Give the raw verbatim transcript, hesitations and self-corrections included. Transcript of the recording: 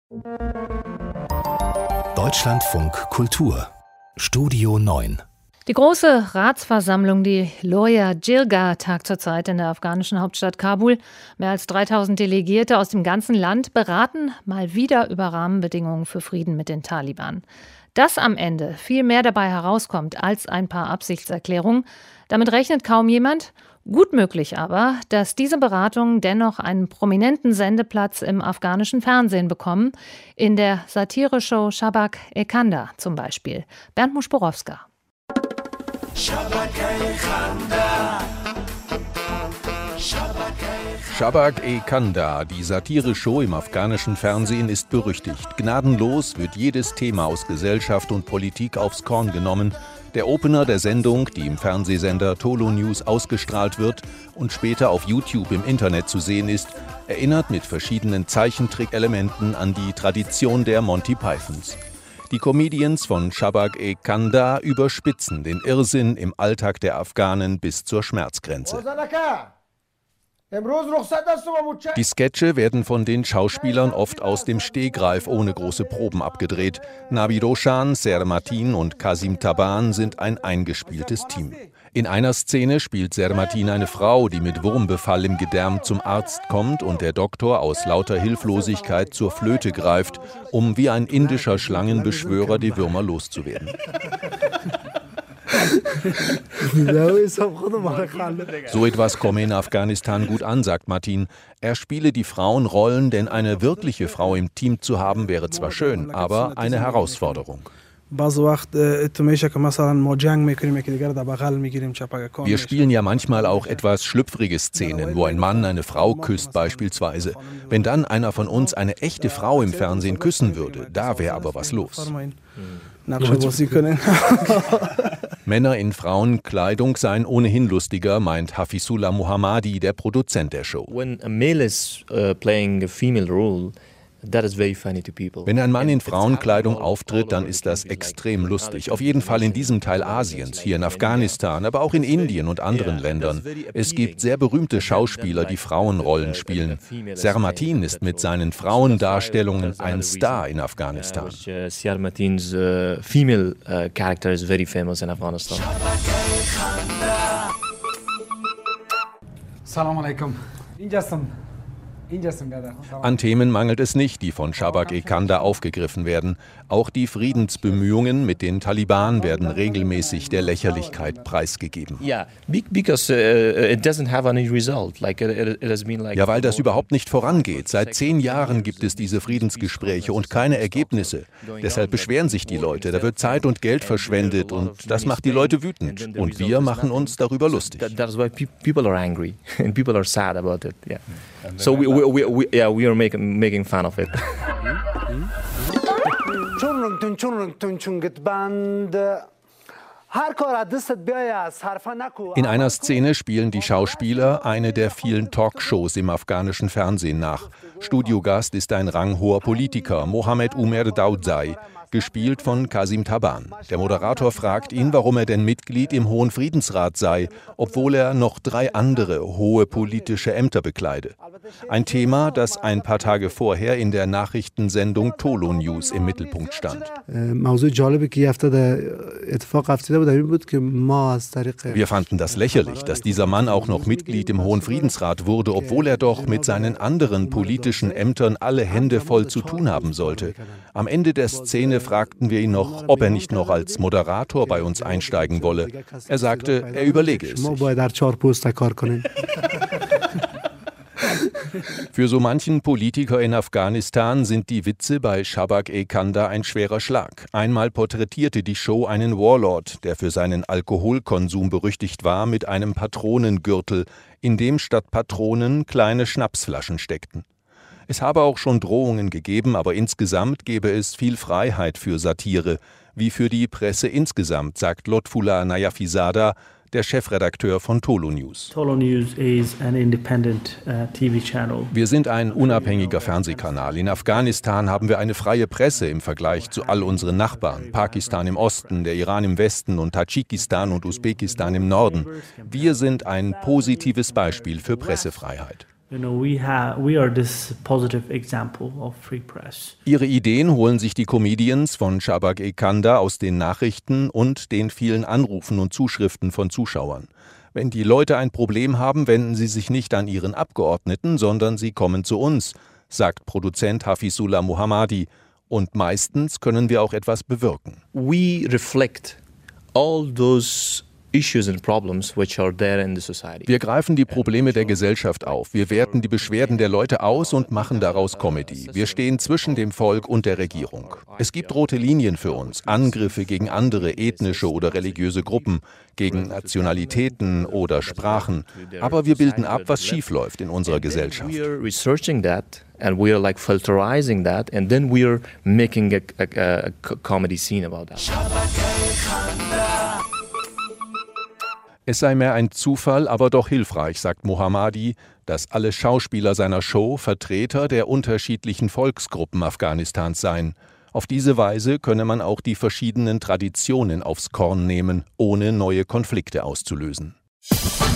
Deutschlandfunk Kultur Studio neun. Die große Ratsversammlung, die Loya Jirga, tagt zurzeit in der afghanischen Hauptstadt Kabul. Mehr als dreitausend Delegierte aus dem ganzen Land beraten mal wieder über Rahmenbedingungen für Frieden mit den Taliban. Dass am Ende viel mehr dabei herauskommt als ein paar Absichtserklärungen, damit rechnet kaum jemand. Gut möglich aber, dass diese Beratungen dennoch einen prominenten Sendeplatz im afghanischen Fernsehen bekommen, in der Satireshow Shabak-e-Khanda zum Beispiel. Bernd Muschborowska. Shabak-e-Khanda, die Satireshow im afghanischen Fernsehen, ist berüchtigt. Gnadenlos wird jedes Thema aus Gesellschaft und Politik aufs Korn genommen. Der Opener der Sendung, die im Fernsehsender Tolo News ausgestrahlt wird und später auf YouTube im Internet zu sehen ist, erinnert mit verschiedenen Zeichentrick-Elementen an die Tradition der Monty Pythons. Die Comedians von Shabak-e-Khanda überspitzen den Irrsinn im Alltag der Afghanen bis zur Schmerzgrenze. Die Sketche werden von den Schauspielern oft aus dem Stegreif ohne große Proben abgedreht. Nabi Roshan, Ser Matin und Kasim Taban sind ein eingespieltes Team. In einer Szene spielt Ser Matin eine Frau, die mit Wurmbefall im Gedärm zum Arzt kommt und der Doktor aus lauter Hilflosigkeit zur Flöte greift, um wie ein indischer Schlangenbeschwörer die Würmer loszuwerden. So etwas komme in Afghanistan gut an, sagt Martin. Er spiele die Frauenrollen, denn eine wirkliche Frau im Team zu haben, wäre zwar schön, aber eine Herausforderung. Wir spielen ja manchmal auch etwas schlüpfrige Szenen, wo ein Mann eine Frau küsst beispielsweise. Wenn dann einer von uns eine echte Frau im Fernsehen küssen würde, da wäre aber was los. Männer in Frauenkleidung seien ohnehin lustiger, meint Hafizullah Mohammadi, der Produzent der Show. When a male is uh, playing a female role, that is very funny to people. Wenn ein Mann in Frauenkleidung auftritt, dann ist das extrem lustig. Auf jeden Fall in diesem Teil Asiens, hier in Afghanistan, aber auch in Indien und anderen Ländern. Es gibt sehr berühmte Schauspieler, die Frauenrollen spielen. Ser Matin ist mit seinen Frauendarstellungen ein Star in Afghanistan. Ser Matins uh, female uh, character is very famous in Afghanistan. Assalamu alaikum. An Themen mangelt es nicht, die von Shabak-e-Khanda aufgegriffen werden. Auch die Friedensbemühungen mit den Taliban werden regelmäßig der Lächerlichkeit preisgegeben. Ja, weil das überhaupt nicht vorangeht. Seit zehn Jahren gibt es diese Friedensgespräche und keine Ergebnisse. Deshalb beschweren sich die Leute. Da wird Zeit und Geld verschwendet und das macht die Leute wütend. Und wir machen uns darüber lustig. That's why people are angry and people are sad about it. Yeah. So we, we, we, we, yeah, we are making, making fun of it. In einer Szene spielen die Schauspieler eine der vielen Talkshows im afghanischen Fernsehen nach. Studiogast ist ein ranghoher Politiker, Mohammed Umer Daudzai, gespielt von Kasim Taban. Der Moderator fragt ihn, warum er denn Mitglied im Hohen Friedensrat sei, obwohl er noch drei andere hohe politische Ämter bekleide. Ein Thema, das ein paar Tage vorher in der Nachrichtensendung Tolo News im Mittelpunkt stand. Wir fanden das lächerlich, dass dieser Mann auch noch Mitglied im Hohen Friedensrat wurde, obwohl er doch mit seinen anderen politischen Ämtern alle Hände voll zu tun haben sollte. Am Ende der Szene fragten wir ihn noch, ob er nicht noch als Moderator bei uns einsteigen wolle. Er sagte, er überlege es sich. Für so manchen Politiker in Afghanistan sind die Witze bei Shabak-e-Khanda ein schwerer Schlag. Einmal porträtierte die Show einen Warlord, der für seinen Alkoholkonsum berüchtigt war, mit einem Patronengürtel, in dem statt Patronen kleine Schnapsflaschen steckten. Es habe auch schon Drohungen gegeben, aber insgesamt gebe es viel Freiheit für Satire, wie für die Presse insgesamt, sagt Lotfullah Nayafizada, der Chefredakteur von Tolo News. Tolo News is an independent uh, T V channel. Wir sind ein unabhängiger Fernsehkanal. In Afghanistan haben wir eine freie Presse im Vergleich zu all unseren Nachbarn. Pakistan im Osten, der Iran im Westen und Tadschikistan und Usbekistan im Norden. Wir sind ein positives Beispiel für Pressefreiheit. You know, we have, we are this positive example of free press. Ihre Ideen holen sich die Comedians von Shabak-e-Kanda aus den Nachrichten und den vielen Anrufen und Zuschriften von Zuschauern. Wenn die Leute ein Problem haben, wenden sie sich nicht an ihren Abgeordneten, sondern sie kommen zu uns, sagt Produzent Hafizullah Mohammadi. Und meistens können wir auch etwas bewirken. We reflect all those issues and problems which are there in the society. Wir greifen die Probleme der Gesellschaft auf. Wir werten die Beschwerden der Leute aus und machen daraus Comedy. Wir stehen zwischen dem Volk und der Regierung. Es gibt rote Linien für uns, Angriffe gegen andere ethnische oder religiöse Gruppen, gegen Nationalitäten oder Sprachen. Aber wir bilden ab, was schiefläuft in unserer Gesellschaft. We are researching that and we are like filterizing that and then we are making a, a, a comedy scene about that. Es sei mehr ein Zufall, aber doch hilfreich, sagt Mohammadi, dass alle Schauspieler seiner Show Vertreter der unterschiedlichen Volksgruppen Afghanistans seien. Auf diese Weise könne man auch die verschiedenen Traditionen aufs Korn nehmen, ohne neue Konflikte auszulösen.